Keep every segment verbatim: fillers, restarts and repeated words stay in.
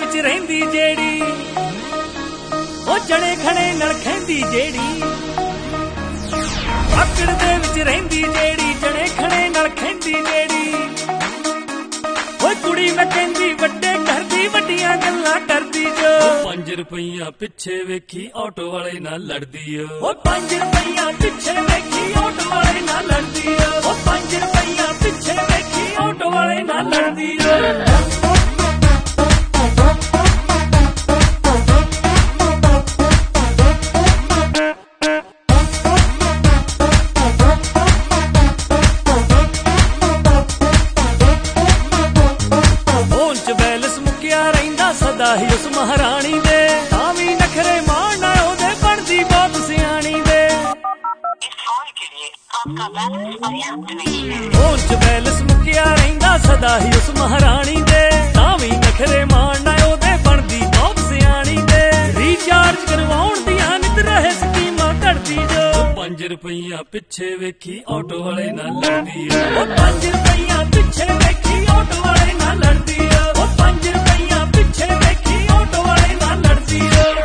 विच रहिंदी जेड़ी ओ जणे खणे नाल खैंदी जेड़ी आकड़ दे विच रहिंदी जेड़ी जणे खणे नाल खैंदी जेड़ी ओ कुड़ी मैं कहंदी वड्डे घर दी वड्डियां गल्लां करदी जो पांच रुपइया पिछे वेखी ऑटो वाले नाल लड़दी ओ पांच रुपइया पिछे वेखी ऑटो वाले नाल लड़दी ओ पांच रुपइया पिछे वेखी ऑटो वाले नाल लड़दी सदा ही उस महारानी दे तावी नखरे मारना ओदे बनदी बहुत सियाणी दे फोन च बैलेंस मुकिया रहिंदा सदा ही उस महारानी दे तावी नखरे मारना ओदे बनदी बहुत सियाणी दे रिचार्ज करवाउण दियां नित रहे स्कीमां कढदी जो पांच रुपइया पिछे वेखी ऑटो वाले नाल लड़दी ओ पांच रुपइया पिछे वेखी ऑटो वाले नाल लड़दी ओ पांच रुपइया पिछे वेखी ऑटो वाले नाल लड़दी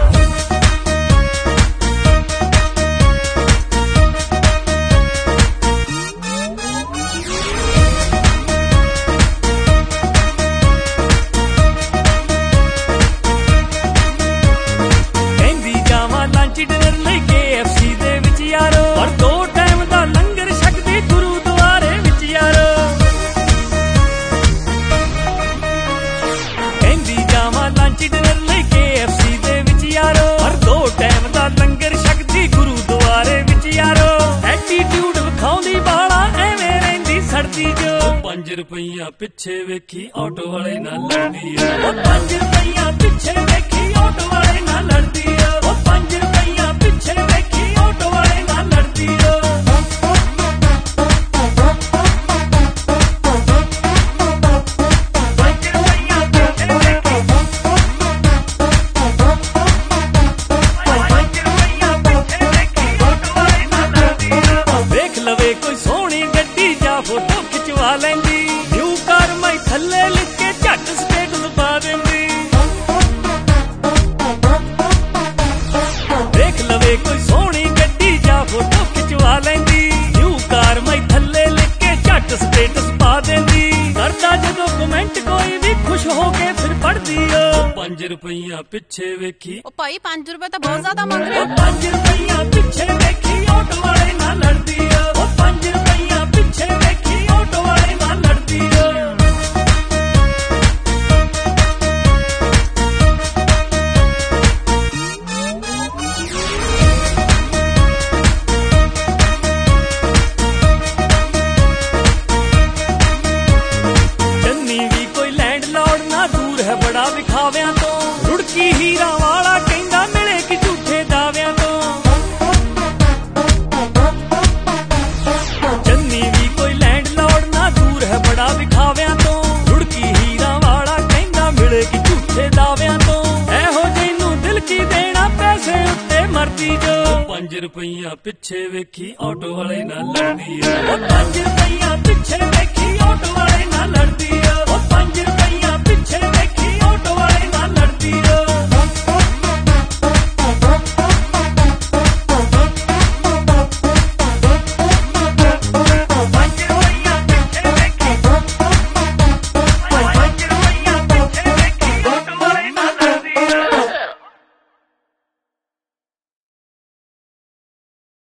कहंदी जावां लंच डिनर लई के एफ सी दे विच यारो पर दो टाइम दा लंगर छकदी गुरुद्वारे विच यारो कहंदी जावां लंच डिनर लई के एफ सी दे विच यारो पर दो टाइम दा लंगर छकदी गुरुद्वारे विच यारो एटीट्यूड विखाउंदी बाला एवें रहिंदी सड़दी जो पांच रुपइया पिछे वेखी ऑटो वाले नाल लड़दी ओ पांच रुपइया पिछे वेखी ऑटो वाले नाल लड़दी ओ पांच रुपइया पिछे वेखी ऑटो वाले नाल लड़दी देख लवे कोई सोहनी गड्डी जा फोटो खिचवा लैंदी न्यू कार मैं थल्ले लिख के झट स्टेटस पा देंदी देख लवे कोई सोहनी गड्डी जा फोटो खिचवा लैंदी न्यू कार मैं थल्ले लिख के झट स्टेटस पा देंदी करदा जदों कमेंट कोई भी खुश हो के फिर पढ़दी ओ पांच रुपइया पिछे वेखी ओ भाई पांच रुपए तो बहुत ज्यादा मांग रहे हो पांच रुपइया पिछे वेखी ऑटो वाले नाल लड़दी ओ पांच रुपइया पिछे वेखी ऑटो वाले नाल लड़दी जन्नी भी कोई लैंडलॉर्ड ना दूर है बड़ा विखाव्यां तो रुड़की हीरा वाला कहंदा मिले कि झूठे दाव्यां तो जन्नी भी कोई लैंडलॉर्ड ना दूर है बड़ा विखाव्यां तो रुड़की हीरा वाला कहंदा मिले कि झूठे दाव्यां तो एहो जैनू दिल की देना पैसे उत्ते मरदी जो पांच रुपइया पिछे वेखी ऑटो वाले नाल लड़दी ओ पांच रुपइया पिछे वेखी ऑटो वाले नाल लड़दी ओ पांच रुपइया पिछे वेखी ऑटो वाले नाल लड़दी